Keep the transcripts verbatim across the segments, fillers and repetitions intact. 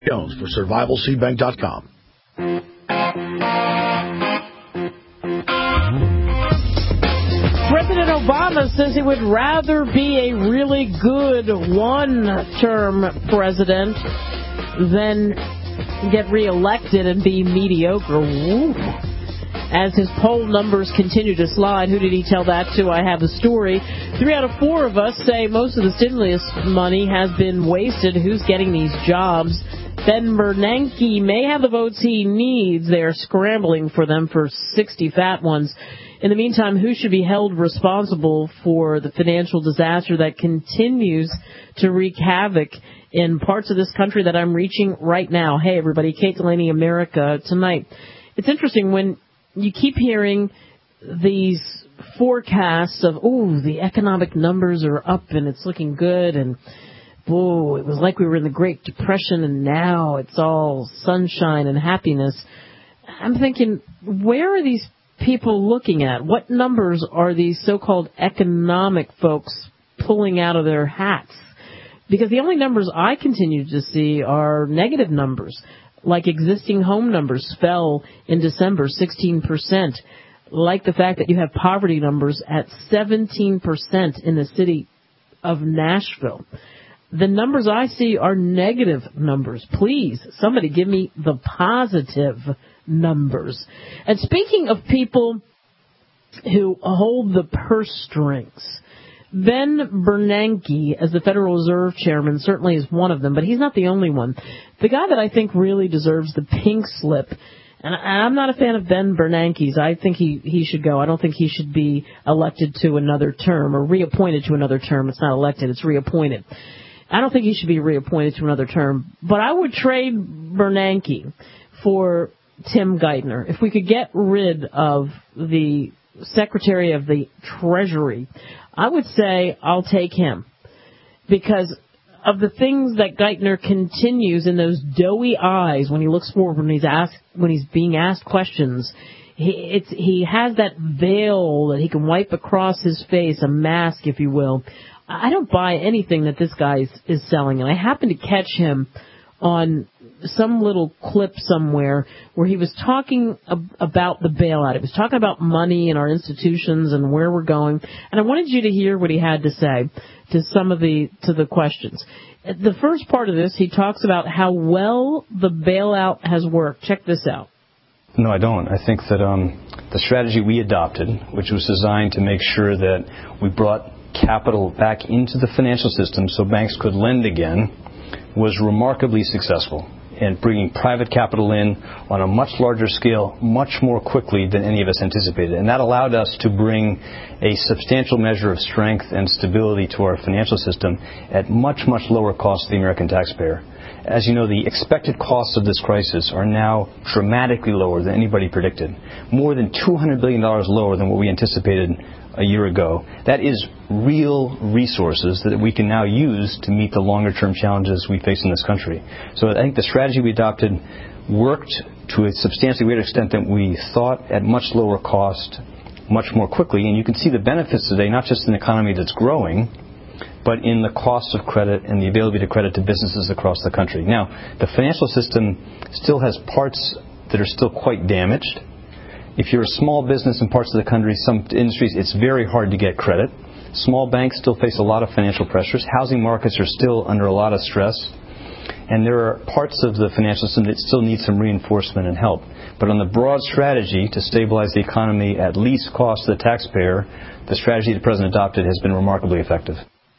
Jones for survival seed bank dot com. President Obama says he would rather be a really good one-term president than get reelected and be mediocre. Woo. As his poll numbers continue to slide, who did he tell that to? I have a story. Three out of four of us say most of the stimulus money has been wasted. Who's getting these jobs? Ben Bernanke may have the votes he needs. They are scrambling for them for sixty fat ones. In the meantime, who should be held responsible for the financial disaster that continues to wreak havoc in parts of this country that I'm reaching right now? Hey, everybody, Kate Delaney, America Tonight. It's interesting when you keep hearing these forecasts of, oh, the economic numbers are up and it's looking good, and, oh, it was like we were in the Great Depression and now it's all sunshine and happiness. I'm thinking, where are these people looking at? What numbers are these so-called economic folks pulling out of their hats? Because the only numbers I continue to see are negative numbers. Like existing home numbers fell in December sixteen percent. Like the fact that you have poverty numbers at seventeen percent in the city of Nashville. The numbers I see are negative numbers. Please, somebody give me the positive numbers. And speaking of people who hold the purse strings, Ben Bernanke, as the Federal Reserve Chairman, certainly is one of them, but he's not the only one. The guy that I think really deserves the pink slip, and I'm not a fan of Ben Bernanke's. I think he, he should go. I don't think he should be elected to another term or reappointed to another term. It's not elected, it's reappointed. I don't think he should be reappointed to another term, but I would trade Bernanke for Tim Geithner. If we could get rid of the Secretary of the Treasury, I would say I'll take him because of the things that Geithner continues in those doughy eyes when he looks forward, when he's asked, when he's being asked questions. He, it's, he has that veil that he can wipe across his face, a mask, if you will. I don't buy anything that this guy is, is selling, and I happened to catch him on some little clip somewhere where he was talking ab- about the bailout. He was talking about money in our institutions and where we're going. And I wanted you to hear what he had to say to some of the to the questions. The first part of this, he talks about how well the bailout has worked. Check this out. No, I don't. I think that um, the strategy we adopted, which was designed to make sure that we brought capital back into the financial system so banks could lend again, was remarkably successful in bringing private capital in on a much larger scale, much more quickly than any of us anticipated. And that allowed us to bring a substantial measure of strength and stability to our financial system at much, much lower cost to the American taxpayer. As you know, the expected costs of this crisis are now dramatically lower than anybody predicted. More than two hundred billion dollars lower than what we anticipated a year ago. That is real resources that we can now use to meet the longer-term challenges we face in this country. So I think the strategy we adopted worked to a substantially greater extent than we thought, at much lower cost, much more quickly. And you can see the benefits today, not just in an economy that's growing, but in the cost of credit and the availability of credit to businesses across the country. Now, the financial system still has parts that are still quite damaged. If you're a small business in parts of the country, some industries, it's very hard to get credit. Small banks still face a lot of financial pressures. Housing markets are still under a lot of stress. And there are parts of the financial system that still need some reinforcement and help. But on the broad strategy to stabilize the economy at least cost to the taxpayer, the strategy the President adopted has been remarkably effective.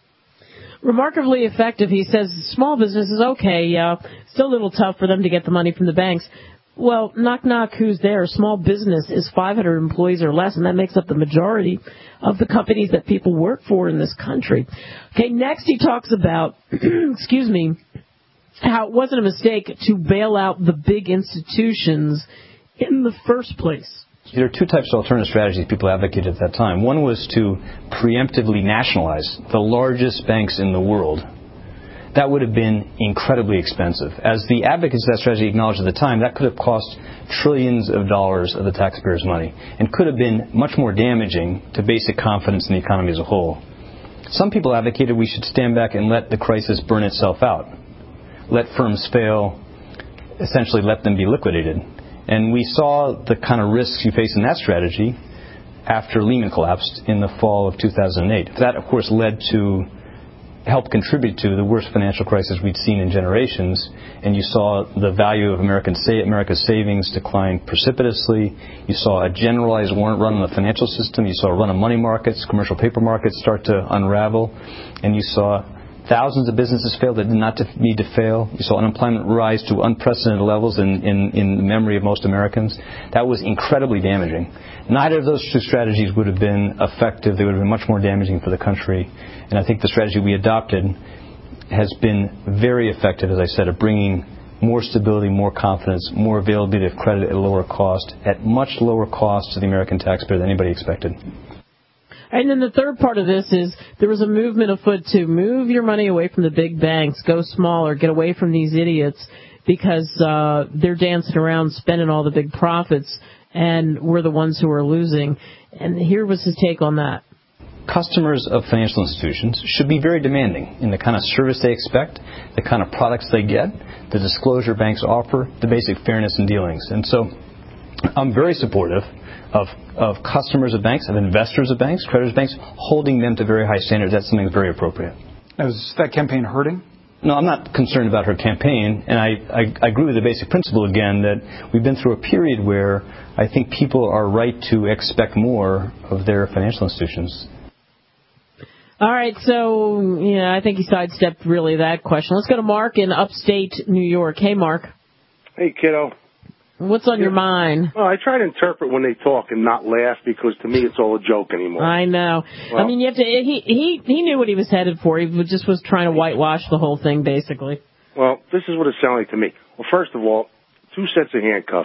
Remarkably effective, he says. Small business is okay, yeah. Still a little tough for them to get the money from the banks. Well, knock, knock, who's there? Small business is five hundred employees or less, and that makes up the majority of the companies that people work for in this country. Okay, next he talks about, excuse me, how it wasn't a mistake to bail out the big institutions in the first place. There are two types of alternative strategies people advocated at that time. One was to preemptively nationalize the largest banks in the world. That would have been incredibly expensive. As the advocates of that strategy acknowledged at the time, that could have cost trillions of dollars of the taxpayers' money and could have been much more damaging to basic confidence in the economy as a whole. Some people advocated we should stand back and let the crisis burn itself out. Let firms fail, essentially let them be liquidated. And we saw the kind of risks you face in that strategy after Lehman collapsed in the fall of two thousand eight. That, of course, led to, helped contribute to the worst financial crisis we'd seen in generations. And you saw the value of American sa- America's savings decline precipitously. You saw a generalized run on the financial system. You saw a run on money markets, commercial paper markets start to unravel. And you saw thousands of businesses fail that did not need to fail. You saw unemployment rise to unprecedented levels in, in, in the memory of most Americans. That was incredibly damaging. Neither of those two strategies would have been effective. They would have been much more damaging for the country. And I think the strategy we adopted has been very effective, as I said, at bringing more stability, more confidence, more availability of credit at a lower cost, at much lower cost to the American taxpayer than anybody expected. And then the third part of this is there was a movement afoot to move your money away from the big banks, go smaller, get away from these idiots because uh, they're dancing around spending all the big profits, and we're the ones who are losing. And here was his take on that. Customers of financial institutions should be very demanding in the kind of service they expect, the kind of products they get, the disclosure banks offer, the basic fairness in dealings. And so I'm very supportive of of customers of banks, of investors of banks, creditors of banks, holding them to very high standards. That's something that's very appropriate. Is that campaign hurting? No, I'm not concerned about her campaign, and I, I, I agree with the basic principle again that we've been through a period where I think people are right to expect more of their financial institutions. All right, so yeah, I think he sidestepped really that question. Let's go to Mark in upstate New York. Hey, Mark. Hey, kiddo. What's on your mind? Well, I try to interpret when they talk and not laugh because to me it's all a joke anymore. I know. Well, I mean, you have to. He he he knew what he was headed for. He just was trying to whitewash the whole thing, basically. Well, this is what it sounded like to me. Well, first of all, two sets of handcuffs.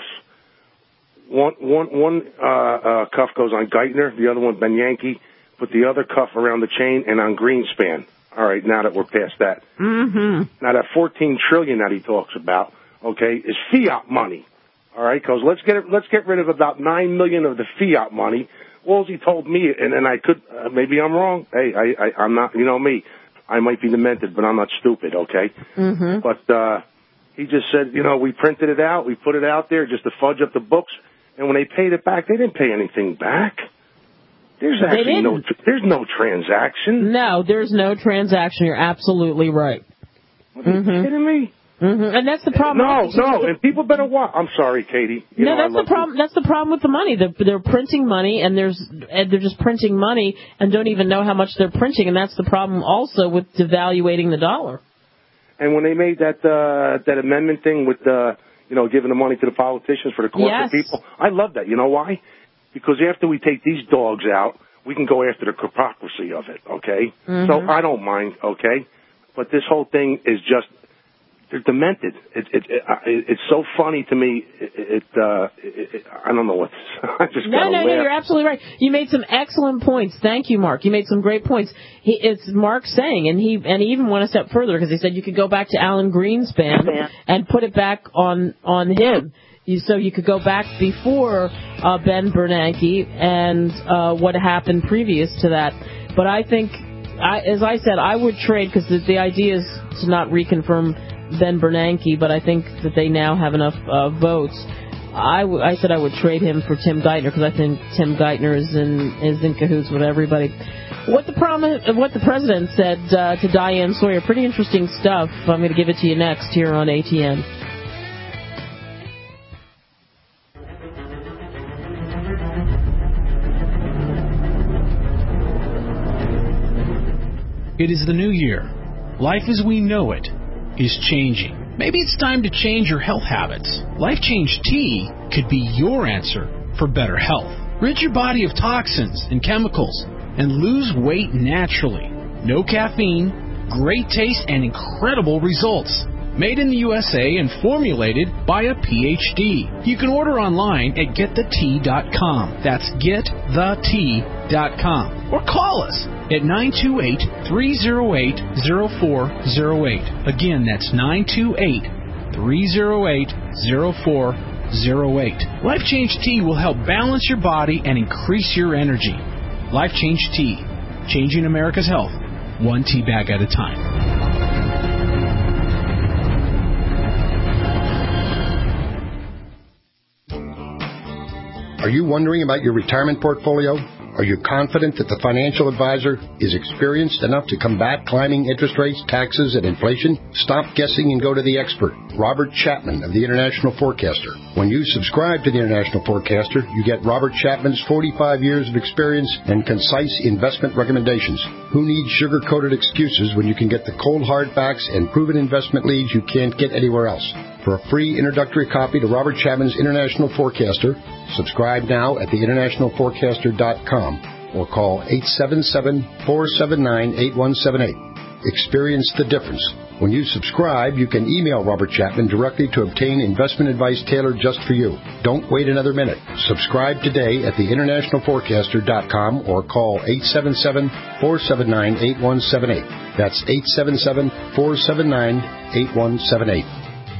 One one one uh, uh, cuff goes on Geithner, the other one Bernanke. Put the other cuff around the chain and on Greenspan. All right, now that we're past that. Mm-hmm. Now that fourteen trillion that he talks about, okay, is fiat money. All right, because let's get let's get rid of about nine million of the fiat money. All he told me, and, and I could uh, maybe I'm wrong. Hey, I, I I'm not. You know me, I might be demented, but I'm not stupid. Okay, mm-hmm. but uh, he just said, you know, we printed it out, we put it out there just to fudge up the books, and when they paid it back, they didn't pay anything back. There's actually no there's no transaction. No, there's no transaction. You're absolutely right. Are you mm-hmm. kidding me? Mm-hmm. And that's the problem. No, no, and people better watch. I'm sorry, Katie. You no, know, that's the problem. You. That's the problem with the money. They're, they're printing money, and there's and they're just printing money and don't even know how much they're printing, and that's the problem also with devaluating the dollar. And when they made that uh, that amendment thing with uh, you know giving the money to the politicians for the corporate yes. people, I love that. You know why? Because after we take these dogs out, we can go after the hypocrisy of it. Okay, mm-hmm. so I don't mind. Okay, but this whole thing is just. They're demented. It, it, it, it, it's so funny to me. It, it, uh, it, it, I don't know what. I just no, no, laugh. no. You're absolutely right. You made some excellent points. Thank you, Mark. You made some great points. He, it's Mark saying, and he and he even went a step further because he said you could go back to Alan Greenspan and put it back on on him. You, so you could go back before uh, Ben Bernanke and uh, what happened previous to that. But I think, I, as I said, I would trade because the, the idea is to not reconfirm Ben Bernanke, but I think that they now have enough uh, votes. I, w- I said I would trade him for Tim Geithner because I think Tim Geithner is in is in cahoots with everybody. What the prom- what the president said uh, to Diane Sawyer, pretty interesting stuff. I'm going to give it to you next here on A T N. It is the new year. Life as we know it is changing. Maybe it's time to change your health habits. Life Change Tea could be your answer for better health. Rid your body of toxins and chemicals and lose weight naturally. No caffeine, great taste, and incredible results. Made in the U S A and formulated by a P H D. You can order online at get the tea dot com. That's get the tea dot com. Or call us at nine two eight, three oh eight, oh four oh eight. Again, that's nine two eight, three oh eight, oh four oh eight. Life Change Tea will help balance your body and increase your energy. Life Change Tea. Changing America's health, one tea bag at a time. Are you wondering about your retirement portfolio? Are you confident that the financial advisor is experienced enough to combat climbing interest rates, taxes, and inflation? Stop guessing and go to the expert, Robert Chapman of the International Forecaster. When you subscribe to the International Forecaster, you get Robert Chapman's forty-five years of experience and concise investment recommendations. Who needs sugar-coated excuses when you can get the cold hard facts and proven investment leads you can't get anywhere else? For a free introductory copy to Robert Chapman's International Forecaster, subscribe now at the international forecaster dot com or call eight seven seven, four seven nine, eight one seven eight. Experience the difference. When you subscribe, you can email Robert Chapman directly to obtain investment advice tailored just for you. Don't wait another minute. Subscribe today at the international forecaster dot com or call eight seven seven, four seven nine, eight one seven eight. That's eight seven seven, four seven nine, eight one seven eight.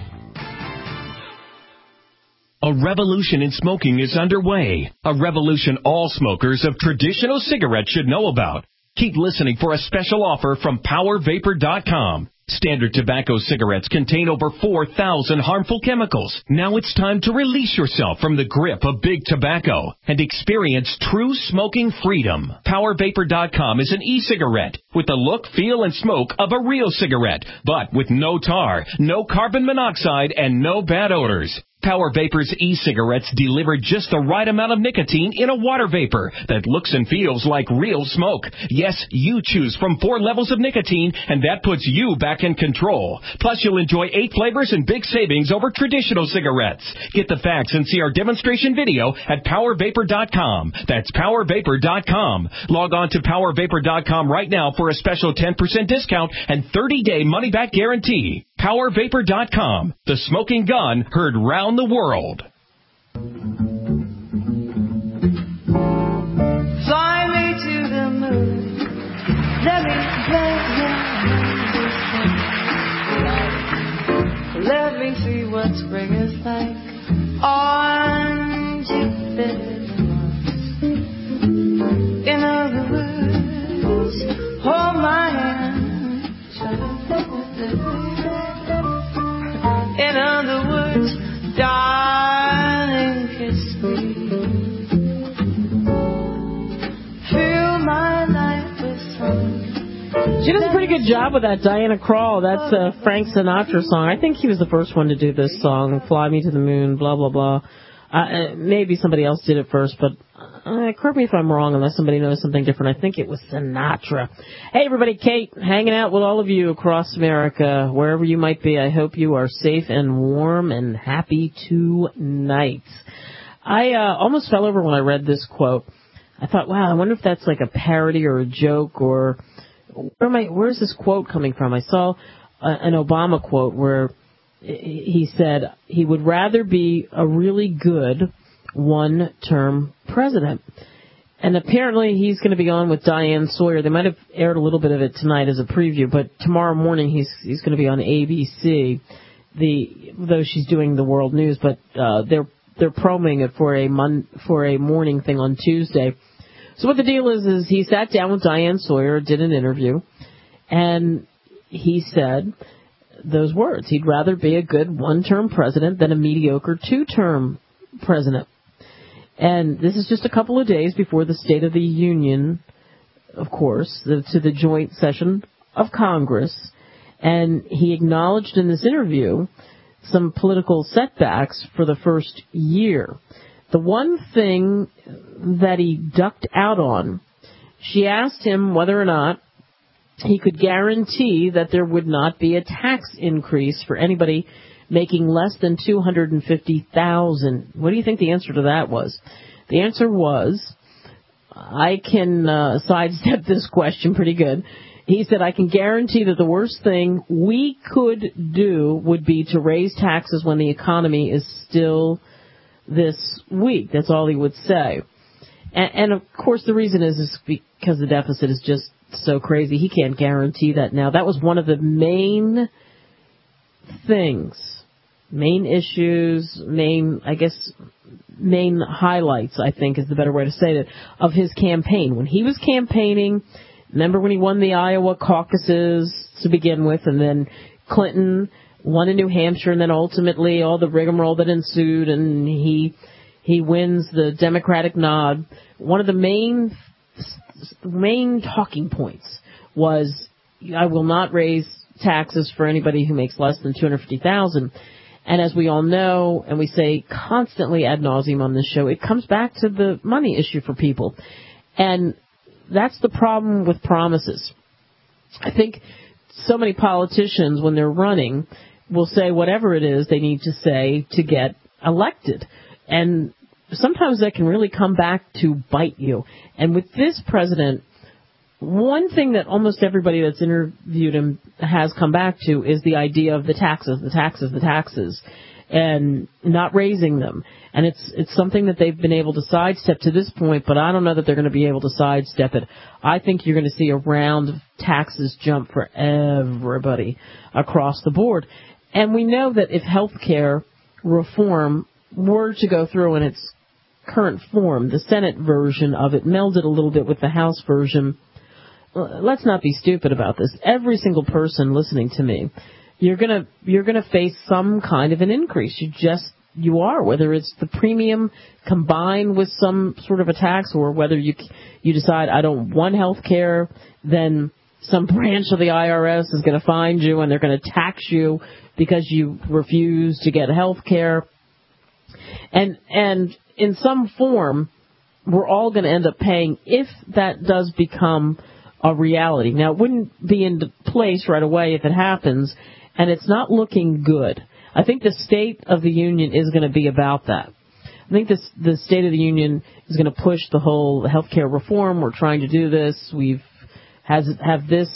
A revolution in smoking is underway. A revolution all smokers of traditional cigarettes should know about. Keep listening for a special offer from power vapor dot com. Standard tobacco cigarettes contain over four thousand harmful chemicals. Now it's time to release yourself from the grip of big tobacco and experience true smoking freedom. power vapor dot com is an e-cigarette with the look, feel, and smoke of a real cigarette, but with no tar, no carbon monoxide, and no bad odors. Power Vapor's e-cigarettes deliver just the right amount of nicotine in a water vapor that looks and feels like real smoke. Yes, you choose from four levels of nicotine, and that puts you back in control. Plus, you'll enjoy eight flavors and big savings over traditional cigarettes. Get the facts and see our demonstration video at power vapor dot com. That's power vapor dot com. Log on to power vapor dot com right now for a special ten percent discount and thirty-day money-back guarantee. power vapor dot com. The smoking gun heard round the world. Fly me to the moon. Let me play your Let me see what spring is like on Jupiter. In other words, hold my hand. In other words, darling, kiss me. Fill my life with sun. She does a pretty good job with that, Diana Krall. That's a Frank Sinatra song. I think he was the first one to do this song, Fly Me to the Moon, blah, blah, blah. Uh, maybe somebody else did it first, but uh, correct me if I'm wrong unless somebody knows something different. I think it was Sinatra. Hey, everybody, Kate, hanging out with all of you across America, wherever you might be. I hope you are safe and warm and happy tonight. I uh, almost fell over when I read this quote. I thought, wow, I wonder if that's like a parody or a joke or where am I, where's this quote coming from? I saw a, an Obama quote where he said he would rather be a really good one-term president. And apparently he's going to be on with Diane Sawyer. They might have aired a little bit of it tonight as a preview, but tomorrow morning he's he's going to be on A B C. The though she's doing the world news, but uh, they're they're proming it for a mon, for a morning thing on Tuesday. So what the deal is is he sat down with Diane Sawyer, did an interview, and he said those words. He'd rather be a good one-term president than a mediocre two-term president. And this is just a couple of days before the State of the Union, of course, the, to the joint session of Congress. And he acknowledged in this interview some political setbacks for the first year. The one thing that he ducked out on, she asked him whether or not he could guarantee that there would not be a tax increase for anybody making less than two hundred fifty thousand dollars. What do you think the answer to that was? The answer was, I can uh, sidestep this question pretty good. He said, I can guarantee that the worst thing we could do would be to raise taxes when the economy is still this weak. That's all he would say. And, and of course, the reason is, is because the deficit is just so crazy. He can't guarantee that now. That was one of the main things, main issues, main, I guess, main highlights, I think is the better way to say it, of his campaign. When he was campaigning, remember when he won the Iowa caucuses to begin with, and then Clinton won in New Hampshire, and then ultimately all the rigmarole that ensued, and he he wins the Democratic nod. One of the main main talking points was, I will not raise taxes for anybody who makes less than two hundred fifty thousand dollars. And as we all know, and we say constantly ad nauseum on this show, it comes back to the money issue for people. And that's the problem with promises. I think so many politicians, when they're running, will say whatever it is they need to say to get elected. And sometimes that can really come back to bite you. And with this president, one thing that almost everybody that's interviewed him has come back to is the idea of the taxes, the taxes, the taxes, and not raising them. And it's it's something that they've been able to sidestep to this point, but I don't know that they're going to be able to sidestep it. I think you're going to see a round of taxes jump for everybody across the board. And we know that if health care reform were to go through in its current form, the Senate version of it melded a little bit with the House version. Let's not be stupid about this. Every single person listening to me, you're gonna you're gonna face some kind of an increase. You just you are, whether it's the premium combined with some sort of a tax, or whether you you decide I don't want health care, then some branch of the I R S is going to find you and they're going to tax you because you refuse to get health care. And and in some form, we're all going to end up paying if that does become a reality. Now, it wouldn't be in place right away if it happens, and it's not looking good. I think the State of the Union is going to be about that. I think this, the State of the Union is going to push the whole health care reform. We're trying to do this. We've has have this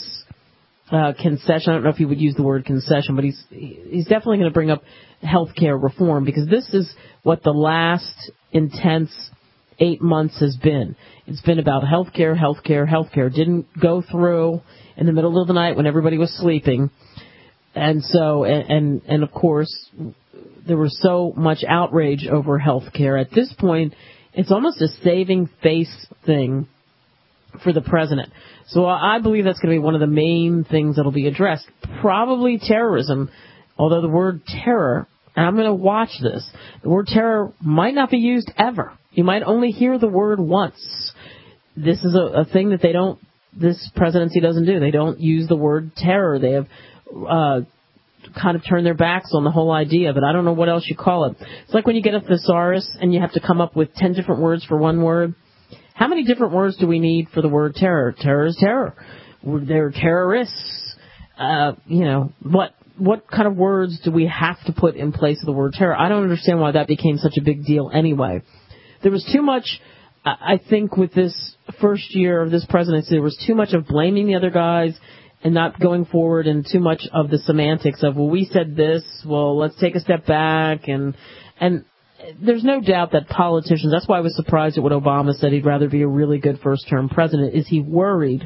uh, concession. I don't know if he would use the word concession, but he's he's definitely going to bring up health care reform, because this is what the last intense eight months has been. It's been about health care, health care, health care. Didn't go through in the middle of the night when everybody was sleeping. And so, and, and, and of course, there was so much outrage over health care. At this point, it's almost a saving face thing for the president. So I believe that's going to be one of the main things that will be addressed. Probably terrorism, although the word terror, and I'm going to watch this, the word terror might not be used ever. You might only hear the word once. This is a, a thing that they don't, this presidency doesn't do. They don't use the word terror. They have uh, kind of turned their backs on the whole idea of it. I don't know what else you call it. It's like when you get a thesaurus and you have to come up with ten different words for one word. How many different words do we need for the word terror? Terror is terror. They're terrorists. Uh, you know, what what kind of words do we have to put in place of the word terror? I don't understand why that became such a big deal anyway. There was too much, I think, with this first year of this presidency, there was too much of blaming the other guys and not going forward, and too much of the semantics of, well, we said this, well, let's take a step back. And and there's no doubt that politicians, that's why I was surprised at what Obama said, he'd rather be a really good first-term president, is he worried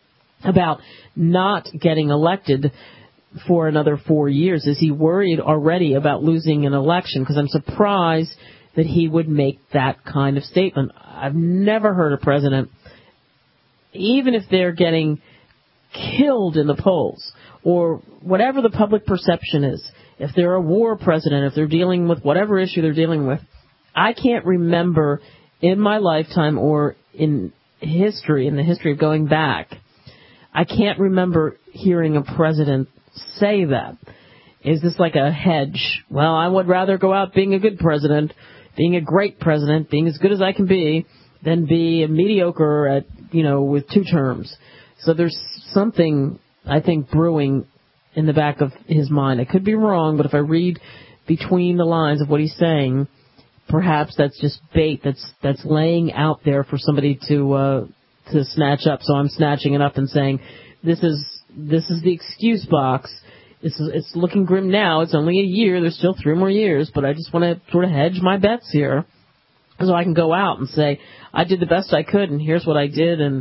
about not getting elected for another four years? Is he worried already about losing an election? Because I'm surprised that he would make that kind of statement. I've never heard a president, even if they're getting killed in the polls, or whatever the public perception is, if they're a war president, if they're dealing with whatever issue they're dealing with, I can't remember in my lifetime or in history, in the history of going back, I can't remember hearing a president say that. Is this like a hedge? Well, I would rather go out being a good president, being a great president, being as good as I can be, than be a mediocre at, you know, with two terms. So there's something, I think, brewing in the back of his mind. I could be wrong, but if I read between the lines of what he's saying, perhaps that's just bait that's that's laying out there for somebody to uh, to snatch up. So I'm snatching it up and saying, this is this is the excuse box. It's, it's looking grim now. It's only a year. There's still three more years, but I just want to sort of hedge my bets here so I can go out and say, I did the best I could, and here's what I did, and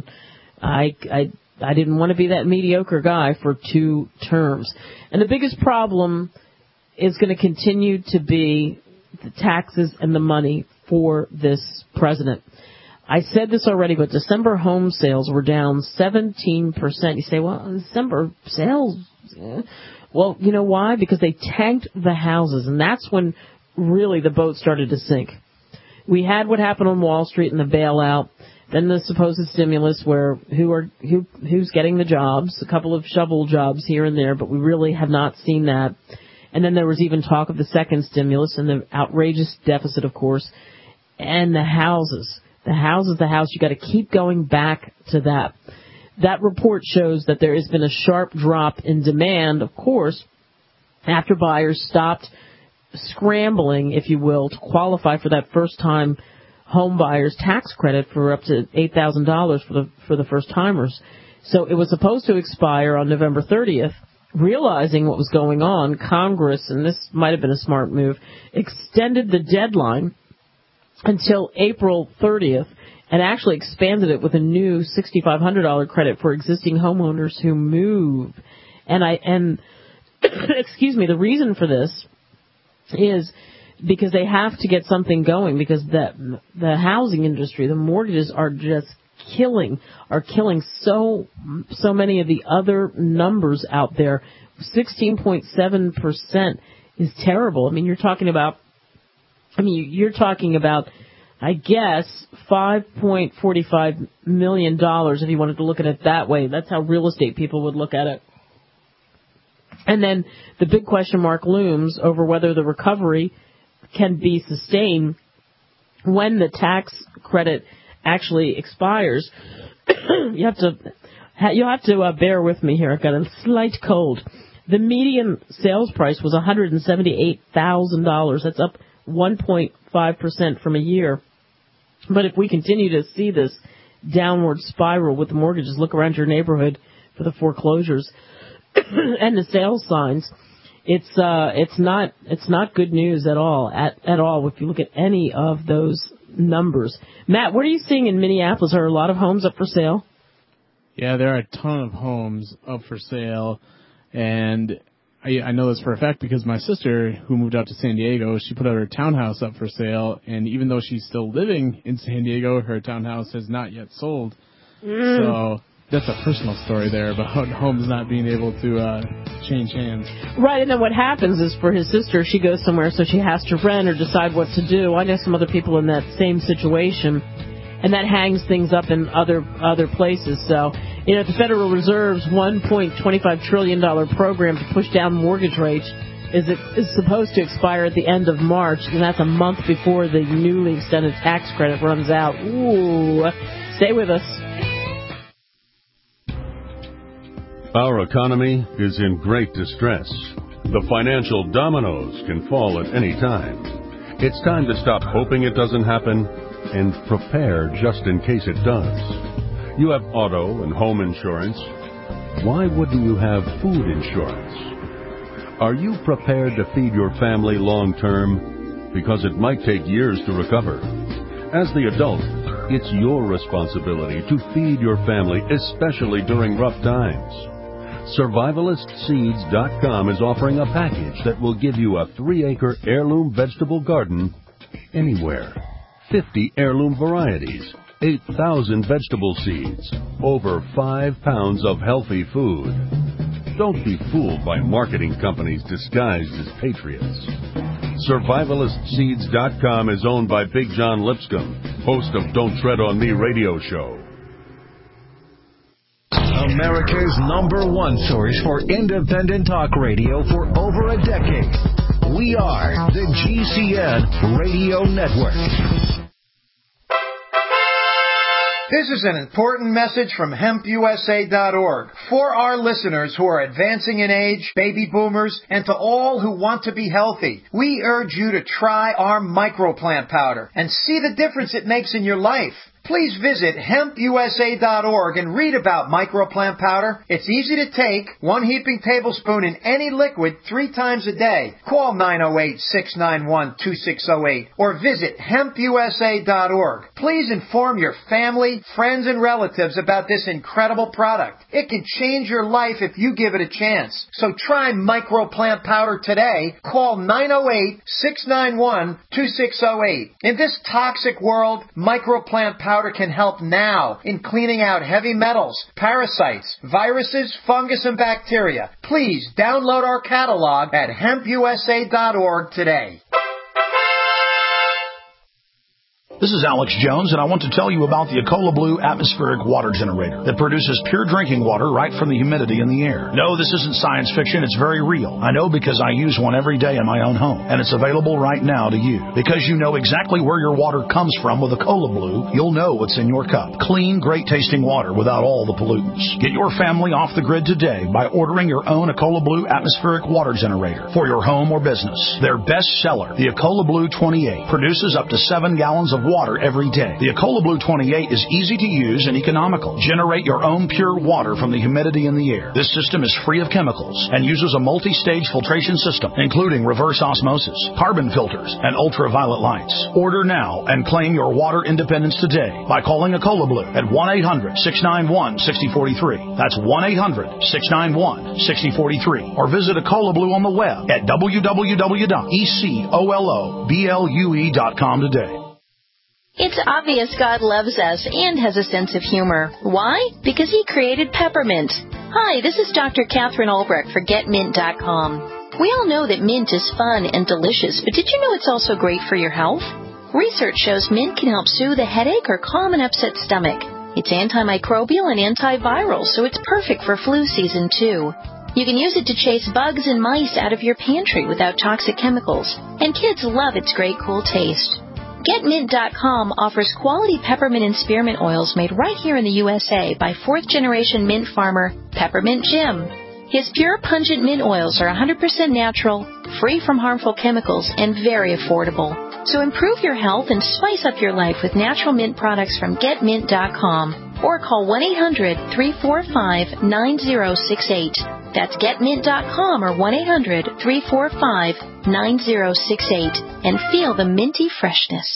I, I, I didn't want to be that mediocre guy for two terms. And the biggest problem is going to continue to be the taxes and the money for this president. I said this already, but December home sales were down seventeen percent. You say, well, December sales... Yeah. Well, you know why? Because they tanked the houses, and that's when really the boat started to sink. we had what happened on Wall Street and the bailout, then the supposed stimulus where who are who who's getting the jobs, a couple of shovel jobs here and there, but we really have not seen that. And then there was even talk of the second stimulus and the outrageous deficit, of course, and the houses. The houses, the house, you got to keep going back to that. That report shows that there has been a sharp drop in demand, of course, after buyers stopped scrambling, if you will, to qualify for that first-time home buyer's tax credit for up to eight thousand dollars for the for the first-timers. So it was supposed to expire on November thirtieth. Realizing what was going on, Congress, and this might have been a smart move, extended the deadline until April thirtieth and actually expanded it with a new six thousand five hundred dollars credit for existing homeowners who move. And I and excuse me, the reason for this is because they have to get something going, because the the housing industry, the mortgages are just killing, are killing so so many of the other numbers out there. sixteen point seven percent is terrible. I mean, you're talking about, I mean, you're talking about, I guess, five point four five million dollars if you wanted to look at it that way. That's how real estate people would look at it. And then the big question mark looms over whether the recovery can be sustained when the tax credit actually expires. you have to you'll have to uh, bear with me here. I've got a slight cold. The median sales price was one hundred seventy-eight thousand dollars. That's up one point five percent from a year. But if we continue to see this downward spiral with the mortgages, look around your neighborhood for the foreclosures and the sales signs. It's uh, it's not it's not good news at all at at all if you look at any of those numbers. Matt, what are you seeing in Minneapolis? Are a lot of homes up for sale? Yeah, there are a ton of homes up for sale, and I, I know this for a fact because my sister, who moved out to San Diego, she put out her townhouse up for sale, and even though she's still living in San Diego, her townhouse has not yet sold. Mm. So that's a personal story there about homes not being able to uh, change hands. Right, and then what happens is for his sister, she goes somewhere, so she has to rent or decide what to do. I know some other people in that same situation, and that hangs things up in other other places. So, you know, the Federal Reserve's one point two five trillion dollars program to push down mortgage rates is it is supposed to expire at the end of March, and that's a month before the newly extended tax credit runs out. Ooh, stay with us. Our economy is in great distress. The financial dominoes can fall at any time. It's time to stop hoping it doesn't happen and prepare just in case it does. You have auto and home insurance. Why wouldn't you have food insurance? Are you prepared to feed your family long term? Because it might take years to recover. As the adult, it's your responsibility to feed your family, especially during rough times. Survivalist Seeds dot com is offering a package that will give you a three-acre heirloom vegetable garden anywhere. fifty heirloom varieties, eight thousand vegetable seeds, over five pounds of healthy food. Don't be fooled by marketing companies disguised as patriots. Survivalist Seeds dot com is owned by Big John Lipscomb, host of Don't Tread on Me radio show. America's number one source for independent talk radio for over a decade. We are the G C N Radio Network. This is an important message from hemp U S A dot org. For our listeners who are advancing in age, baby boomers, and to all who want to be healthy, we urge you to try our microplant powder and see the difference it makes in your life. Please visit hemp U S A dot org and read about microplant powder. It's easy to take, one heaping tablespoon in any liquid three times a day. Call nine oh eight, six nine one, two six oh eight or visit hemp U S A dot org. Please inform your family, friends, and relatives about this incredible product. It can change your life if you give it a chance. So try microplant powder today. Call nine oh eight, six nine one, two six oh eight. In this toxic world, microplant powder Powder can help now in cleaning out heavy metals, parasites, viruses, fungus, and bacteria. Please download our catalog at hemp U S A dot org today. This is Alex Jones, and I want to tell you about the Ecola Blue atmospheric water generator that produces pure drinking water right from the humidity in the air. No, this isn't science fiction. It's very real. I know because I use one every day in my own home, and it's available right now to you. Because you know exactly where your water comes from with Ecola Blue, you'll know what's in your cup. Clean, great-tasting water without all the pollutants. Get your family off the grid today by ordering your own Ecola Blue atmospheric water generator for your home or business. Their best seller, the Ecola Blue twenty-eight, produces up to seven gallons of water every day. The Ecola Blue twenty-eight is easy to use and economical. Generate your own pure water from the humidity in the air. This system is free of chemicals and uses a multi-stage filtration system, including reverse osmosis, carbon filters, and ultraviolet lights. Order now and claim your water independence today by calling Ecola Blue at one eight hundred, six nine one, six zero four three. That's one eight hundred, six nine one, six zero four three. Or visit Ecola Blue on the web at w w w dot ecola blue dot com today. It's obvious God loves us and has a sense of humor. Why? Because He created peppermint. Hi, this is Doctor Catherine Albrecht for Get Mint dot com. We all know that mint is fun and delicious, but did you know it's also great for your health? Research shows mint can help soothe a headache or calm an upset stomach. It's antimicrobial and antiviral, so it's perfect for flu season, too. You can use it to chase bugs and mice out of your pantry without toxic chemicals, and kids love its great, cool taste. Get Mint dot com offers quality peppermint and spearmint oils made right here in the U S A by fourth-generation mint farmer Peppermint Jim. His pure, pungent mint oils are one hundred percent natural, free from harmful chemicals, and very affordable. So improve your health and spice up your life with natural mint products from Get Mint dot com or call one eight hundred, three four five, nine zero six eight. That's Get Mint dot com or one eight hundred, three four five, nine zero six eight and feel the minty freshness.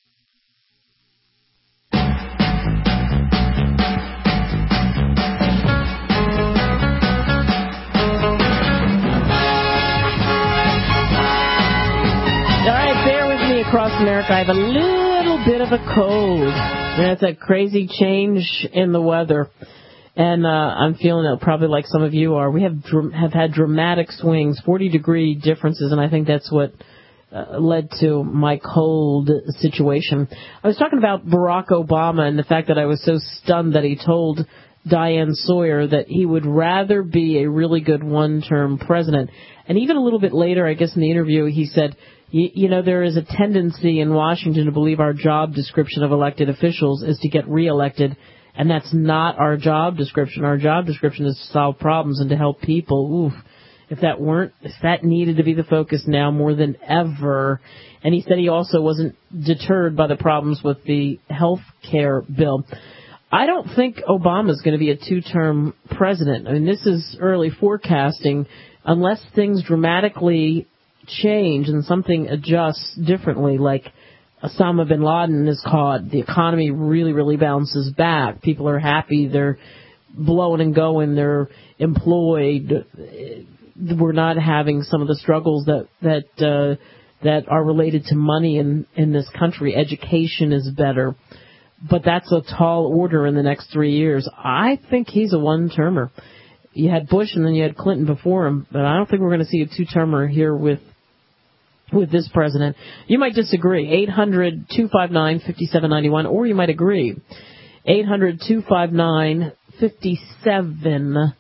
All right, bear with me across America. I have a little bit of a cold. And it's a crazy change in the weather. And uh, I'm feeling it probably like some of you are. We have dr- have had dramatic swings, forty-degree differences, and I think that's what uh, led to my cold situation. I was talking about Barack Obama and the fact that I was so stunned that he told Diane Sawyer that he would rather be a really good one-term president. And even a little bit later, I guess in the interview, he said, you know, there is a tendency in Washington to believe our job description of elected officials is to get reelected. And that's not our job description. Our job description is to solve problems and to help people. Oof. If that weren't, if that needed to be the focus now more than ever. And he said he also wasn't deterred by the problems with the health care bill. I don't think Obama's going to be a two-term president. I mean, this is early forecasting. Unless things dramatically change and something adjusts differently, like Osama bin Laden is caught, the economy really, really bounces back. People are happy. They're blowing and going. They're employed. We're not having some of the struggles that that uh, that are related to money in, in this country. Education is better. But that's a tall order in the next three years. I think he's a one-termer. You had Bush and then you had Clinton before him, but I don't think we're going to see a two-termer here with with this president. You might disagree. eight hundred, two five nine, five seven nine one, or you might agree. eight hundred, two five nine, five seven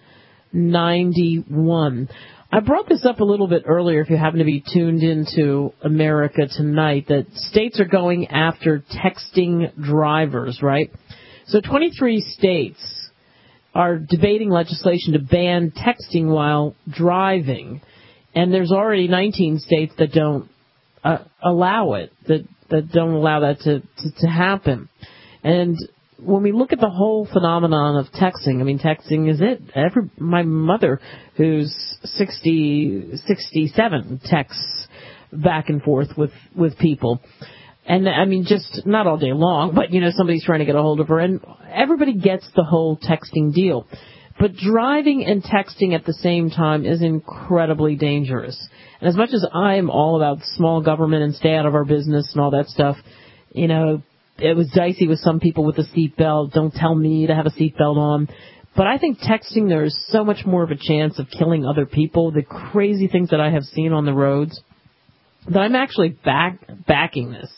nine one. I brought this up a little bit earlier, if you happen to be tuned into America Tonight, that states are going after texting drivers, right? So twenty-three states are debating legislation to ban texting while driving. And there's already nineteen states that don't uh, allow it, that, that don't allow that to, to, to happen. And when we look at the whole phenomenon of texting, I mean, texting is it. Every, my mother, who's sixty, sixty-seven, texts back and forth with, with people. And, I mean, just not all day long, but, you know, somebody's trying to get a hold of her. And everybody gets the whole texting deal. But driving and texting at the same time is incredibly dangerous. And as much as I'm all about small government and stay out of our business and all that stuff, you know, it was dicey with some people with a seatbelt. Don't tell me to have a seatbelt on. But I think texting, there's so much more of a chance of killing other people. The crazy things that I have seen on the roads, that I'm actually back backing this.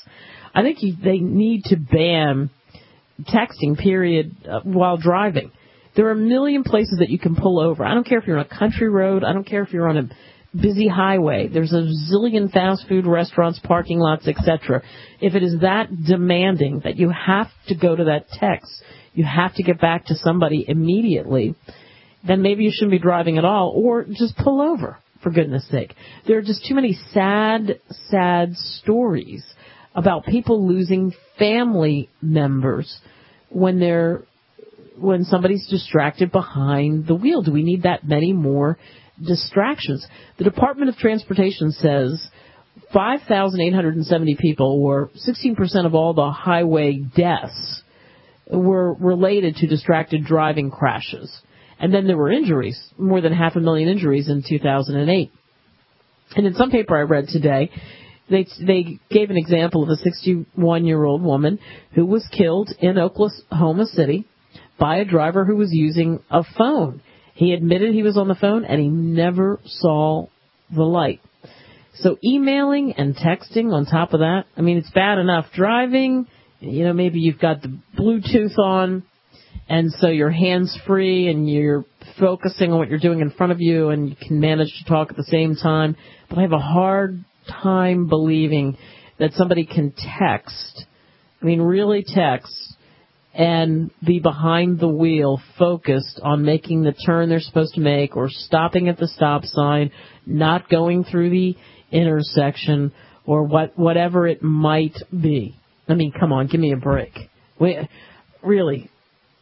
I think you, they need to ban texting, period, uh, while driving. There are a million places that you can pull over. I don't care if you're on a country road. I don't care if you're on a busy highway. There's a zillion fast food restaurants, parking lots, et cetera. If it is that demanding that you have to go to that text, you have to get back to somebody immediately, then maybe you shouldn't be driving at all, or just pull over, for goodness sake. There are just too many sad, sad stories about people losing family members when they're when somebody's distracted behind the wheel. Do we need that many more distractions? The Department of Transportation says five thousand eight hundred seventy people, or sixteen percent of all the highway deaths, were related to distracted driving crashes. And then there were injuries, more than half a million injuries in two thousand eight. And in some paper I read today, they they gave an example of a sixty-one-year-old woman who was killed in Oklahoma City by a driver who was using a phone. He admitted he was on the phone, and he never saw the light. So emailing and texting on top of that, I mean, it's bad enough driving. You know, maybe you've got the Bluetooth on, and so you're hands-free and you're focusing on what you're doing in front of you, and you can manage to talk at the same time. But I have a hard time believing that somebody can text, I mean, really text, and be behind the wheel focused on making the turn they're supposed to make, or stopping at the stop sign, not going through the intersection, or what whatever it might be. I mean, come on, give me a break. We, really,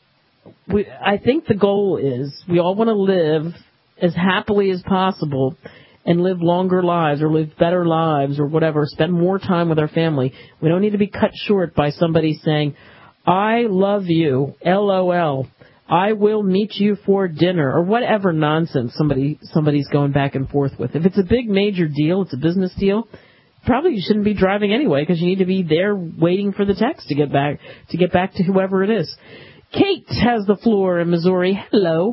we, I think the goal is we all want to live as happily as possible and live longer lives or live better lives or whatever, spend more time with our family. We don't need to be cut short by somebody saying, I love you, LOL, I will meet you for dinner, or whatever nonsense somebody somebody's going back and forth with. If it's a big major deal, it's a business deal, probably you shouldn't be driving anyway, because you need to be there waiting for the text to get back to get back to whoever it is. Kate has the floor in Missouri. Hello.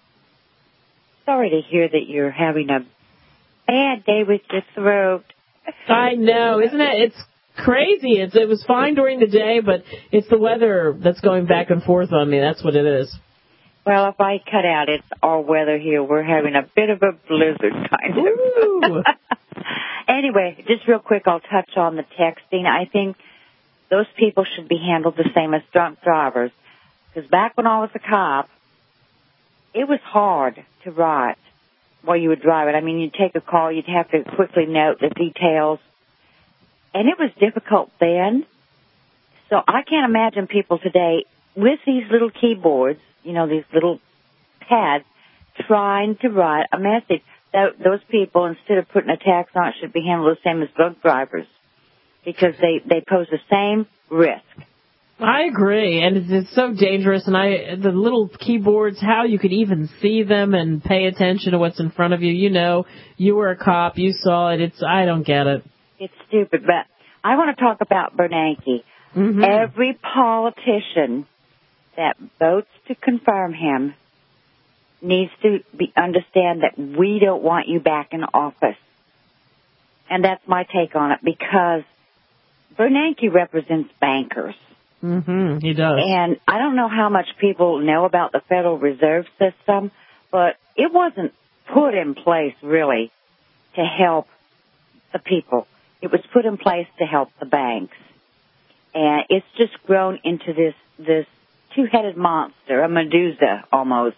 Sorry to hear that you're having a bad day with your throat. I know, isn't it? It's crazy. It's, it was fine during the day, but it's the weather that's going back and forth on me. That's what it is. Well, if I cut out, it's our weather here. We're having a bit of a blizzard, kind of. Anyway, just real quick, I'll touch on the texting. I think those people should be handled the same as drunk drivers. Because back when I was a cop, it was hard to write while you would drive it. I mean, you'd take a call, you'd have to quickly note the details. And it was difficult then. So I can't imagine people today with these little keyboards, you know, these little pads, trying to write a message. Those people, instead of putting a tax on it, should be handled the same as drunk drivers, because they, they pose the same risk. I agree, and it's, it's so dangerous. And I, the little keyboards, how you could even see them and pay attention to what's in front of you. You know, you were a cop, you saw it. It's I don't get it. It's stupid, but I want to talk about Bernanke. Mm-hmm. Every politician that votes to confirm him needs to be, understand that we don't want you back in office. And that's my take on it, because Bernanke represents bankers. Mm-hmm, he does. And I don't know how much people know about the Federal Reserve System, but it wasn't put in place, really, to help the people. It was put in place to help the banks. And it's just grown into this, this two-headed monster, a Medusa almost.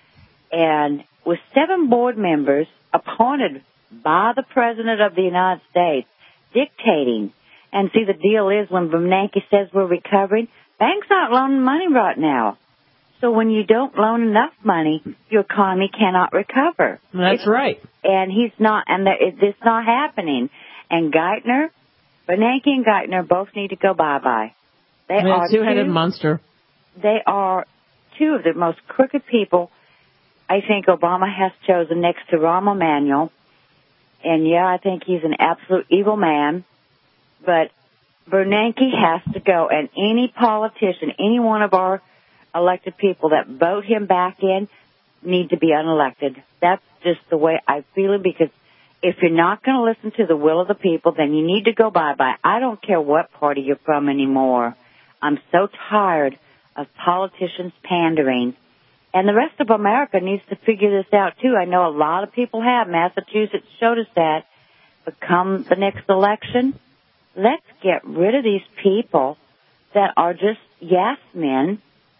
And with seven board members appointed by the President of the United States dictating. And see, the deal is when Bernanke says we're recovering, banks aren't loaning money right now. So when you don't loan enough money, your economy cannot recover. That's it's, right. And he's not, and it, it's not happening. And Geithner, Bernanke and Geithner both need to go bye-bye. They yeah, are two-headed two, monster. They are two of the most crooked people I think Obama has chosen, next to Rahm Emanuel. And yeah, I think he's an absolute evil man. But Bernanke has to go, and any politician, any one of our elected people that vote him back in need to be unelected. That's just the way I feel it, because if you're not going to listen to the will of the people, then you need to go bye-bye. I don't care what party you're from anymore. I'm so tired of politicians pandering. And the rest of America needs to figure this out, too. I know a lot of people have. Massachusetts showed us that. But come the next election, let's get rid of these people that are just yes men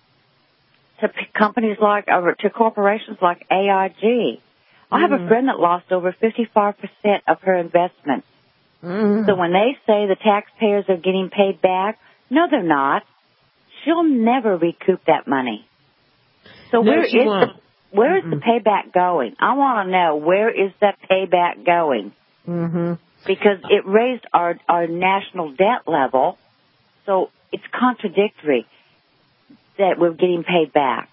to p- companies like, or to corporations like A I G. I have a friend that lost over fifty-five percent of her investment. Mm. So when they say the taxpayers are getting paid back, no, they're not. She'll never recoup that money. So No, where she is won't. the, where is the payback going? I want to know, where is that payback going? Mm-hmm. Because it raised our, our national debt level, so it's contradictory that we're getting paid back.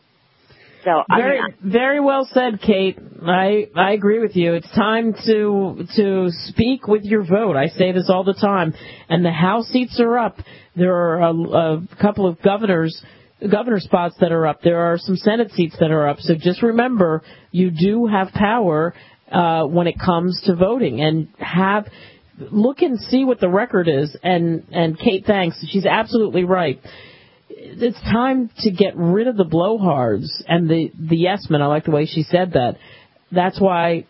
So Very, I mean, very well said, Kate. I I agree with you. It's time to to speak with your vote. I say this all the time. And the House seats are up. There are a, a couple of governors governor spots that are up. There are some Senate seats that are up. So just remember, you do have power uh, when it comes to voting. And have look and see what the record is. And and Kate, thanks. She's absolutely right. It's time to get rid of the blowhards and the, the yes men. I like the way she said that. That's why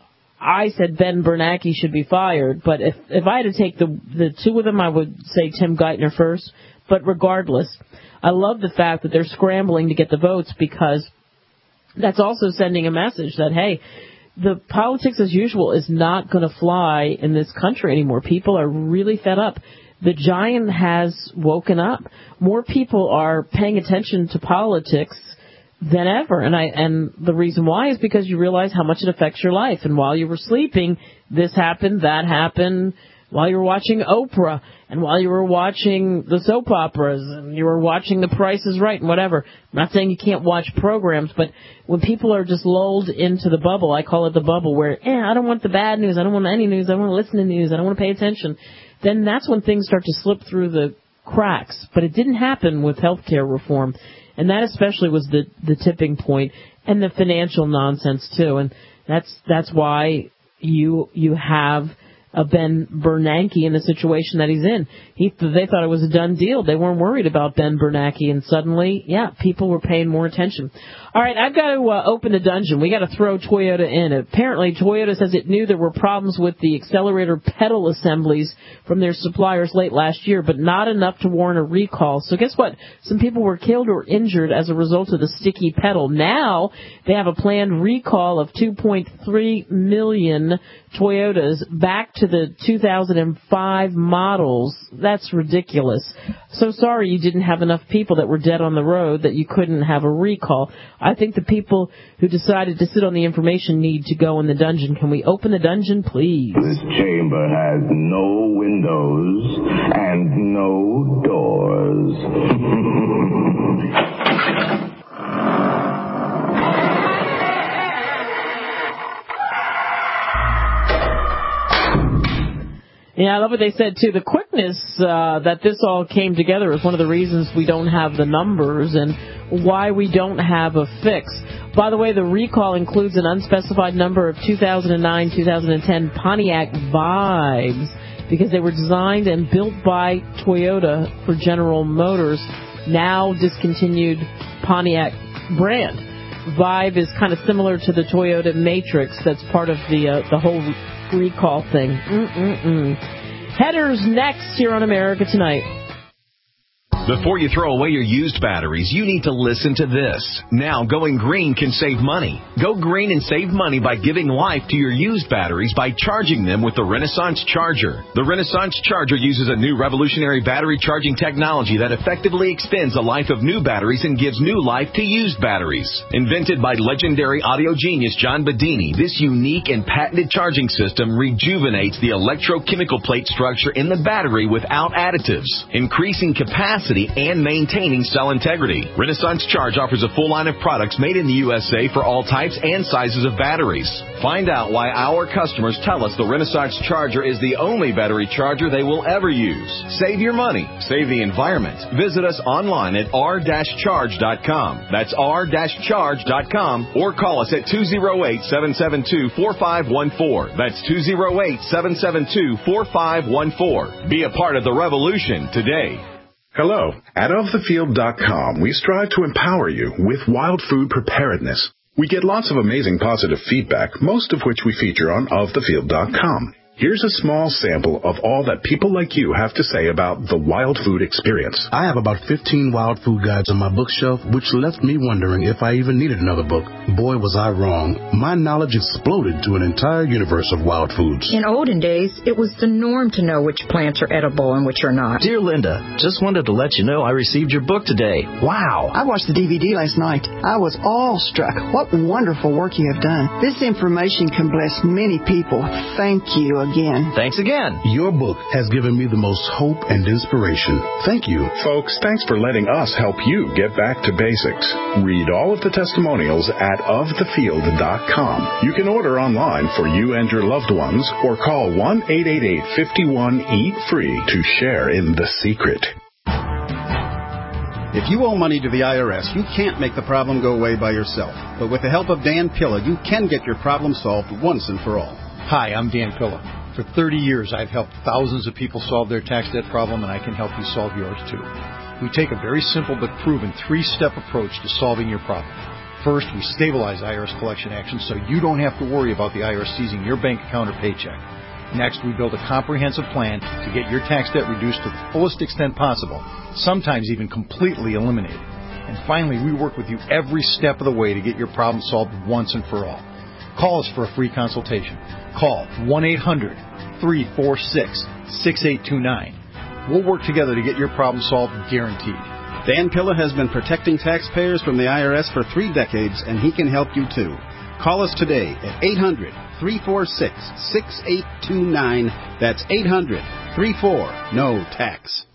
I said Ben Bernanke should be fired. But if, if I had to take the, the two of them, I would say Tim Geithner first. But regardless, I love the fact that they're scrambling to get the votes, because that's also sending a message that, hey, the politics as usual is not going to fly in this country anymore. People are really fed up. The giant has woken up. More people are paying attention to politics than ever. And I and the reason why is because you realize how much it affects your life. And while you were sleeping, this happened, that happened. While you were watching Oprah, and while you were watching the soap operas, and you were watching The Price is Right and whatever. I'm not saying you can't watch programs, but when people are just lulled into the bubble, I call it the bubble, where, eh, I don't want the bad news, I don't want any news, I don't want to listen to news, I don't want to pay attention, then that's when things start to slip through the cracks. But it didn't happen with healthcare reform, and that especially was the, the tipping point, and the financial nonsense too. And that's that's why you you have a Ben Bernanke in the situation that he's in. He, they thought it was a done deal. They weren't worried about Ben Bernanke, and suddenly, yeah, people were paying more attention. All right, I've got to uh, open the dungeon. We got to throw Toyota in. Apparently, Toyota says it knew there were problems with the accelerator pedal assemblies from their suppliers late last year, but not enough to warrant a recall. So guess what? Some people were killed or injured as a result of the sticky pedal. Now they have a planned recall of two point three million Toyotas back to the two thousand five models. That's ridiculous. So sorry you didn't have enough people that were dead on the road that you couldn't have a recall. I think the people who decided to sit on the information need to go in the dungeon. Can we open the dungeon, please? This chamber has no windows and no doors. Yeah, I love what they said, too. The quickness uh, that this all came together is one of the reasons we don't have the numbers and why we don't have a fix. By the way, the recall includes an unspecified number of two thousand nine two thousand ten Pontiac Vibes because they were designed and built by Toyota for General Motors, now discontinued Pontiac brand. Vibe is kind of similar to the Toyota Matrix that's part of the uh, the whole recall thing. Mm-mm-mm. Headers next here on America Tonight. Before you throw away your used batteries, you need to listen to this. Now, going green can save money. Go green and save money by giving life to your used batteries by charging them with the Renaissance Charger. The Renaissance Charger uses a new revolutionary battery charging technology that effectively extends the life of new batteries and gives new life to used batteries. Invented by legendary audio genius John Bedini, this unique and patented charging system rejuvenates the electrochemical plate structure in the battery without additives, increasing capacity authenticity and maintaining cell integrity. Renaissance Charge offers a full line of products made in the U S A for all types and sizes of batteries. Find out why our customers tell us the Renaissance Charger is the only battery charger they will ever use. Save your money. Save the environment. Visit us online at r dash charge dot com. That's r dash charge dot com or call us at two oh eight, seven seven two, four five one four. That's two oh eight, seven seven two, four five one four. Be a part of the revolution today. Hello. At of the field dot com, we strive to empower you with wild food preparedness. We get lots of amazing positive feedback, most of which we feature on of the field dot com. Here's a small sample of all that people like you have to say about the wild food experience. I have about fifteen wild food guides on my bookshelf, which left me wondering if I even needed another book. Boy, was I wrong. My knowledge exploded to an entire universe of wild foods. In olden days, it was the norm to know which plants are edible and which are not. Dear Linda, just wanted to let you know I received your book today. Wow. I watched the D V D last night. I was awestruck. What wonderful work you have done. This information can bless many people. Thank you again. Thanks again. Your book has given me the most hope and inspiration. Thank you. Folks, thanks for letting us help you get back to basics. Read all of the testimonials at of the field dot com. You can order online for you and your loved ones or call one eight eight eight, five one, eat free to share in the secret. If you owe money to the I R S, you can't make the problem go away by yourself. But with the help of Dan Pilla, you can get your problem solved once and for all. Hi, I'm Dan Pilla. For thirty years, I've helped thousands of people solve their tax debt problem, and I can help you solve yours, too. We take a very simple but proven three-step approach to solving your problem. First, we stabilize I R S collection actions so you don't have to worry about the I R S seizing your bank account or paycheck. Next, we build a comprehensive plan to get your tax debt reduced to the fullest extent possible, sometimes even completely eliminated. And finally, we work with you every step of the way to get your problem solved once and for all. Call us for a free consultation. Call one eight hundred, three four six, six eight two nine. We'll work together to get your problem solved, guaranteed. Dan Pilla has been protecting taxpayers from the I R S for three decades, and he can help you too. Call us today at eight hundred, three four six, six eight two nine. That's eight hundred, three four, N O tax.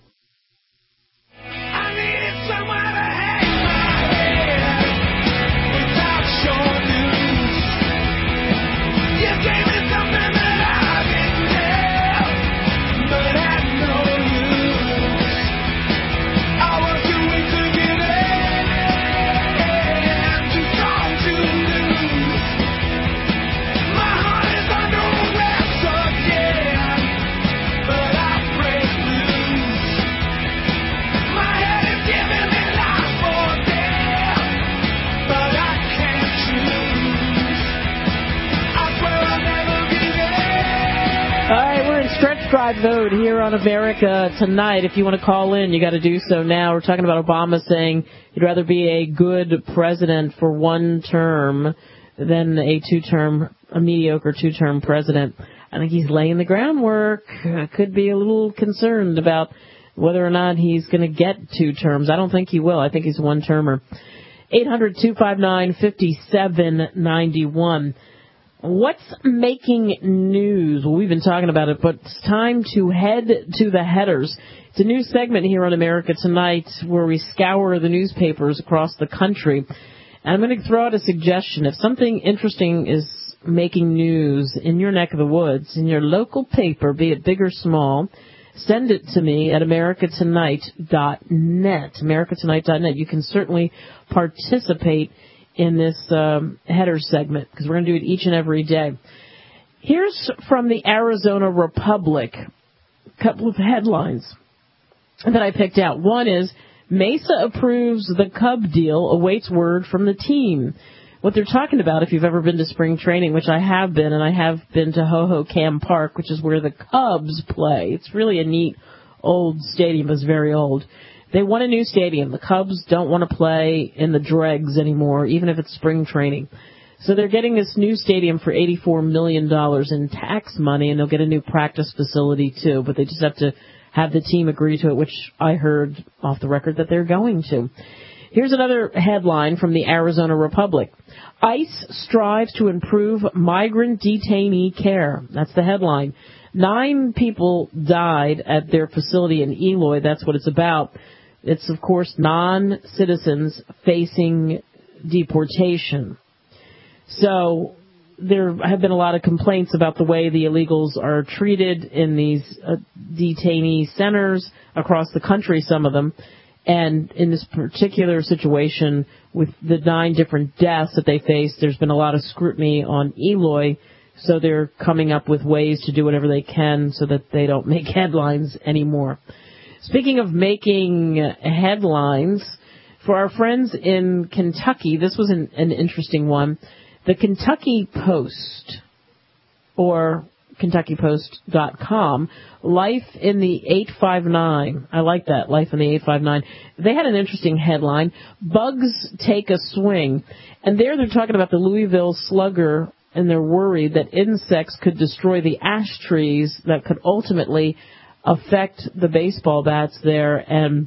Stretch drive mode here on America Tonight. If you want to call in, you got to do so now. We're talking about Obama saying he'd rather be a good president for one term than a two-term, a mediocre two-term president. I think he's laying the groundwork. I could be a little concerned about whether or not he's going to get two terms. I don't think he will. I think he's a one-termer. eight hundred, two five nine, five seven nine one. What's making news? Well, we've been talking about it, but it's time to head to the headers. It's a new segment here on America Tonight where we scour the newspapers across the country. And I'm going to throw out a suggestion. If something interesting is making news in your neck of the woods, in your local paper, be it big or small, send it to me at america tonight dot net. america tonight dot net. You can certainly participate in this um, header segment because we're going to do it each and every day. Here's from the Arizona Republic, a couple of headlines that I picked out. One is, Mesa approves the Cub deal, awaits word from the team. What they're talking about, if you've ever been to spring training, which I have been, and I have been to Ho-Ho-Cam Park, which is where the Cubs play. It's really a neat old stadium. It's very old. They want a new stadium. The Cubs don't want to play in the dregs anymore, even if it's spring training. So they're getting this new stadium for eighty-four million dollars in tax money, and they'll get a new practice facility, too. But they just have to have the team agree to it, which I heard off the record that they're going to. Here's another headline from the Arizona Republic. ICE strives to improve migrant detainee care. That's the headline. Nine people died at their facility in Eloy. That's what it's about. It's, of course, non-citizens facing deportation. So there have been a lot of complaints about the way the illegals are treated in these uh, detainee centers across the country, some of them. And in this particular situation, with the nine different deaths that they face, there's been a lot of scrutiny on Eloy, so they're coming up with ways to do whatever they can so that they don't make headlines anymore. Speaking of making headlines, for our friends in Kentucky, this was an, an interesting one. The Kentucky Post, or Kentucky Post dot com, Life in the eight five nine. I like that, Life in the eight five nine. They had an interesting headline, Bugs Take a Swing. And there they're talking about the Louisville Slugger, and they're worried that insects could destroy the ash trees that could ultimately affect the baseball bats there. And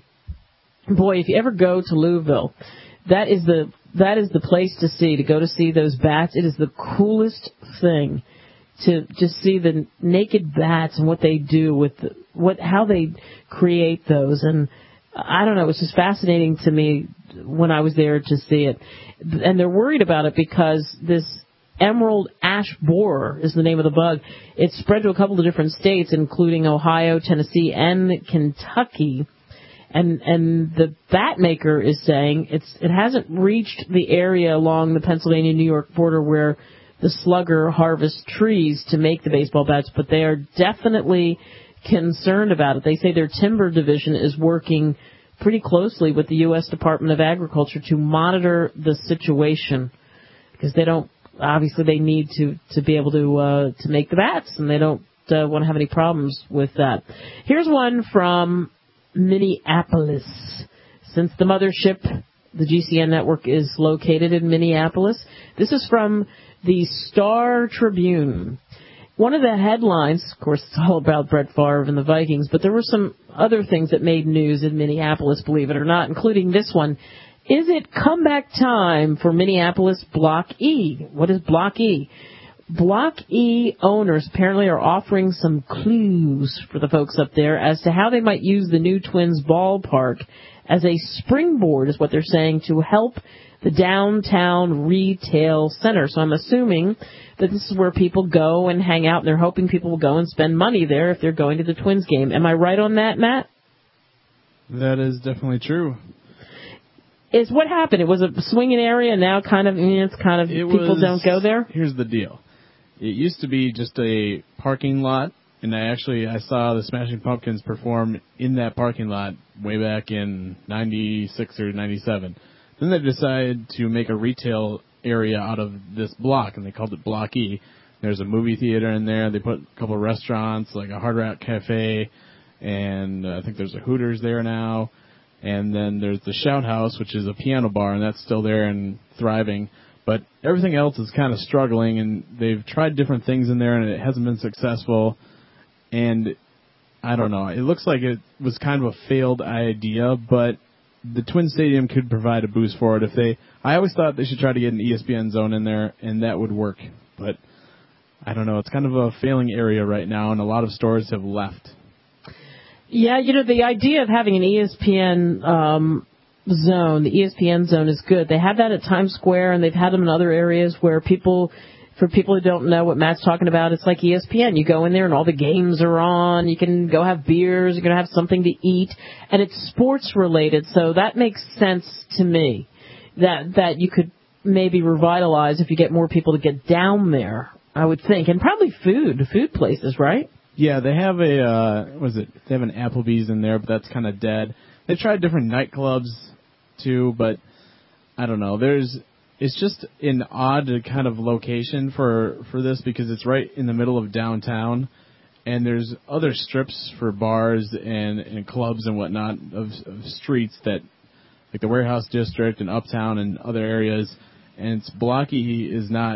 boy, if you ever go to Louisville, that is the that is the place to see, to go to see those bats. It is the coolest thing to just see the naked bats and what they do with the, what how they create those. And I don't know, it was just fascinating to me when I was there to see it. And they're worried about it because this emerald ash borer is the name of the bug. It's spread to a couple of different states, including Ohio, Tennessee, and Kentucky. And and the bat maker is saying it's it hasn't reached the area along the Pennsylvania-New York border where the slugger harvests trees to make the baseball bats, but they are definitely concerned about it. They say their timber division is working pretty closely with the U S Department of Agriculture to monitor the situation, because they don't obviously they need to to be able to uh, to make the bats, and they don't uh, want to have any problems with that. Here's one from Minneapolis. Since the mothership, the G C N network, is located in Minneapolis, this is from the Star Tribune. One of the headlines, of course, it's all about Brett Favre and the Vikings, but there were some other things that made news in Minneapolis, believe it or not, including this one. Is it comeback time for Minneapolis Block E? What is Block E? Block E owners apparently are offering some clues for the folks up there as to how they might use the new Twins ballpark as a springboard, is what they're saying, to help the downtown retail center. So I'm assuming that this is where people go and hang out, and they're hoping people will go and spend money there if they're going to the Twins game. Am I right on that, Matt? That is definitely true. Is what happened? It was a swinging area, and now kind of, I mean, it's kind of, it people was, don't go there? Here's the deal. It used to be just a parking lot, and I actually I saw the Smashing Pumpkins perform in that parking lot way back in ninety-six or ninety-seven. Then they decided to make a retail area out of this block, and they called it Block E. There's a movie theater in there. They put a couple of restaurants, like a Hard Rock Cafe, and uh, I think there's a Hooters there now. And then there's the Shout House, which is a piano bar, and that's still there and thriving. But everything else is kind of struggling, and they've tried different things in there, and it hasn't been successful. And I don't know. It looks like it was kind of a failed idea, but the Twin Stadium could provide a boost for it if they. I always thought they should try to get an E S P N zone in there, and that would work. But I don't know. It's kind of a failing area right now, and a lot of stores have left. Yeah, you know, the idea of having an E S P N um, zone, the E S P N zone, is good. They have that at Times Square, and they've had them in other areas where people, for people who don't know what Matt's talking about, it's like E S P N. You go in there, and all the games are on. You can go have beers. You're going to have something to eat, and it's sports-related, so that makes sense to me, that that you could maybe revitalize if you get more people to get down there, I would think. And probably food, food places, right? Yeah, they have a, uh, what is it, they have an Applebee's in there, but that's kind of dead. They've tried different nightclubs, too, but I don't know. There's, it's just an odd kind of location for, for this because it's right in the middle of downtown, and there's other strips for bars and, and clubs and whatnot of, of streets that, like the Warehouse District and Uptown and other areas, and it's Block E is not,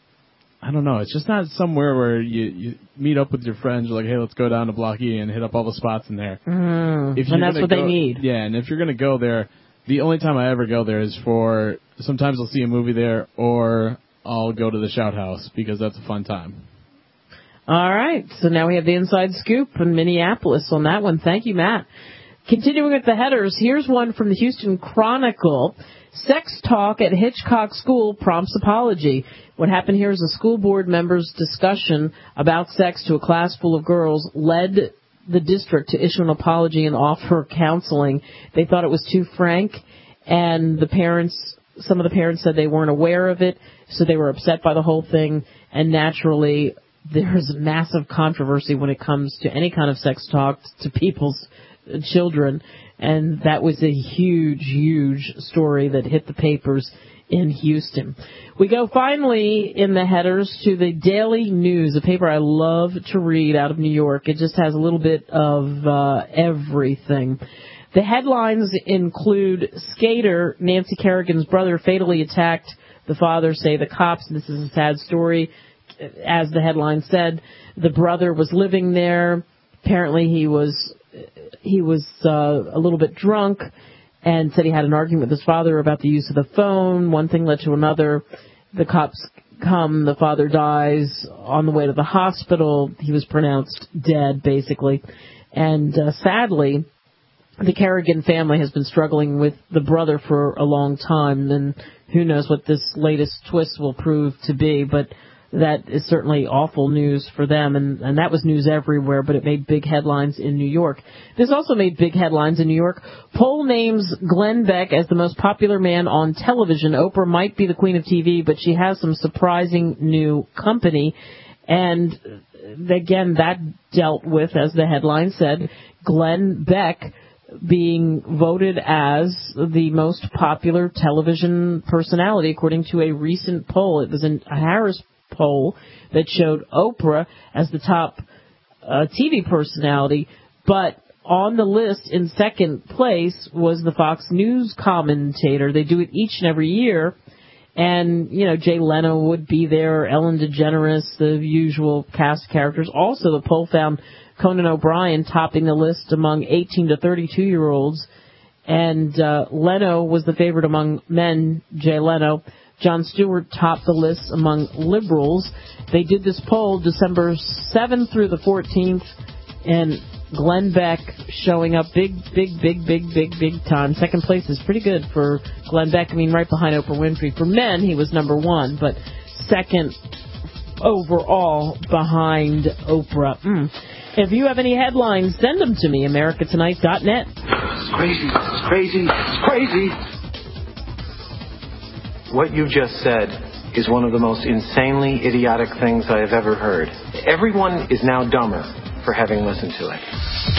I don't know. It's just not somewhere where you, you meet up with your friends. You're like, hey, let's go down to Block E and hit up all the spots in there. Mm, if and that's what go, they need. Yeah, and if you're going to go there, the only time I ever go there is for, sometimes I'll see a movie there, or I'll go to the Shout House, because that's a fun time. All right. So now we have the inside scoop in Minneapolis on that one. Thank you, Matt. Continuing with the headers, here's one from the Houston Chronicle. Sex talk at Hitchcock School prompts apology. What happened here is a school board member's discussion about sex to a class full of girls led the district to issue an apology and offer counseling. They thought it was too frank, and the parents, some of the parents said they weren't aware of it, so they were upset by the whole thing, and naturally there's massive controversy when it comes to any kind of sex talk to people's children, and that was a huge, huge story that hit the papers in Houston. We go finally in the headers to the Daily News, a paper I love to read out of New York. It just has a little bit of uh, everything. The headlines include skater Nancy Kerrigan's brother fatally attacked the father, say the cops. This is a sad story. As the headline said, the brother was living there. Apparently he was he was uh, a little bit drunk and said he had an argument with his father about the use of the phone. One thing led to another. The cops come. The father dies. On the way to the hospital, he was pronounced dead, basically. And uh, sadly, the Kerrigan family has been struggling with the brother for a long time, and who knows what this latest twist will prove to be, but that is certainly awful news for them, and, and that was news everywhere, but it made big headlines in New York. This also made big headlines in New York. Poll names Glenn Beck as the most popular man on television. Oprah might be the queen of T V, but she has some surprising new company, and again, that dealt with, as the headline said, Glenn Beck being voted as the most popular television personality, according to a recent poll. It was a Harris poll that showed Oprah as the top uh, T V personality, but on the list in second place was the Fox News commentator. They do it each and every year, and, you know, Jay Leno would be there, Ellen DeGeneres, the usual cast of characters. Also, the poll found Conan O'Brien topping the list among eighteen to thirty-two-year-olds, and uh, Leno was the favorite among men, Jay Leno. Jon Stewart topped the list among liberals. They did this poll December seventh through the fourteenth, and Glenn Beck showing up big, big, big, big, big, big time. Second place is pretty good for Glenn Beck. I mean, right behind Oprah Winfrey. For men, he was number one, but second overall behind Oprah. Mm. If you have any headlines, send them to me, america tonight dot net. It's crazy. It's crazy. It's crazy. What you just said is one of the most insanely idiotic things I have ever heard. Everyone is now dumber for having listened to it.